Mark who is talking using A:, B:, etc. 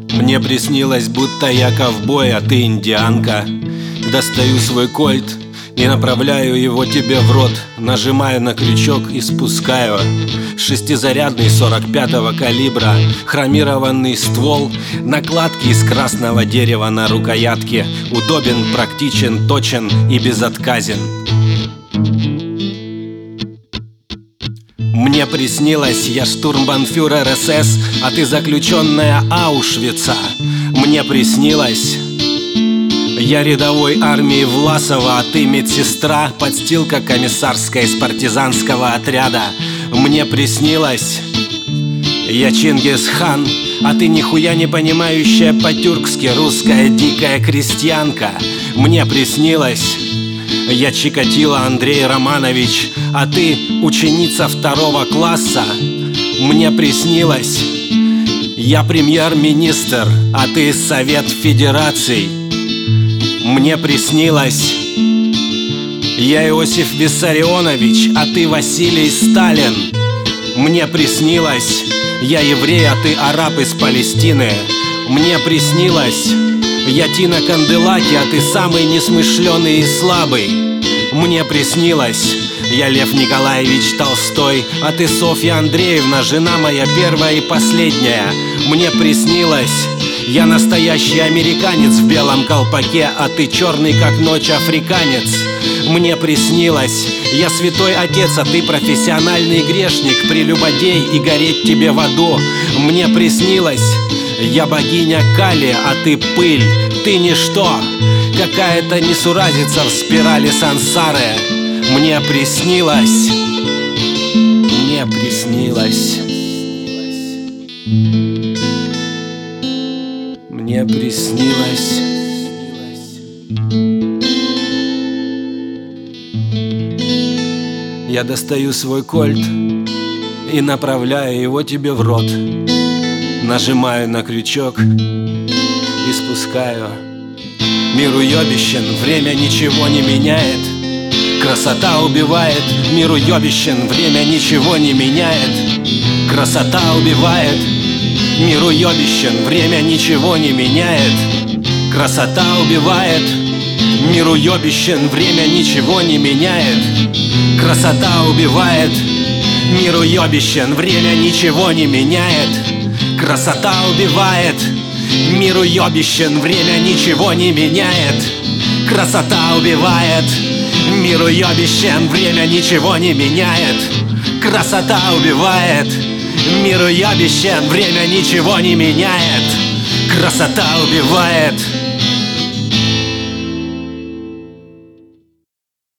A: Мне приснилось, будто я ковбой, а ты индианка. Достаю свой кольт и направляю его тебе в рот. Нажимаю на крючок и спускаю. Шестизарядный 45-го калибра, хромированный ствол, накладки из красного дерева на рукоятке. Удобен, практичен, точен и безотказен. Мне приснилось, я штурмбанфюрер СС, а ты заключенная Аушвица. Мне приснилось, я рядовой армии Власова, а ты медсестра, подстилка комиссарская из партизанского отряда. Мне приснилось, я Чингисхан, а ты нихуя не понимающая по-тюркски русская дикая крестьянка. Мне приснилось, я Чикатило Андрей Романович, а ты ученица 2 класса. Мне приснилось, я премьер-министр, а ты Совет Федераций. Мне приснилось, я Иосиф Виссарионович, а ты Василий Сталин. Мне приснилось, я еврей, а ты араб из Палестины. Мне приснилось, я Тина Канделаки, а ты самый несмышленый и слабый. Мне приснилось, я Лев Николаевич Толстой, а ты Софья Андреевна, жена моя первая и последняя. Мне приснилось, я настоящий американец в белом колпаке, а ты черный как ночь африканец. Мне приснилось, я святой отец, а ты профессиональный грешник, прелюбодей и гореть тебе в аду. Мне приснилось, я богиня Кали, а ты пыль, ты ничто, какая-то несуразица в спирали сансары. Мне приснилось, мне приснилось, мне приснилось. Я достаю свой кольт и направляю его тебе в рот. Нажимаю на крючок и спускаю. Мир уебищен, время ничего не меняет. Красота убивает, мир уебищен, время ничего не меняет. Красота убивает, мир уебищен, время ничего не меняет. Красота убивает, мир уебищен, время ничего не меняет. Красота убивает, мир уебищен, время ничего не меняет. Красота убивает, мир уебищен, время ничего не меняет. Красота убивает, мир уебищен, время ничего не меняет. Красота убивает, мир уебищен, время ничего не меняет. Красота убивает.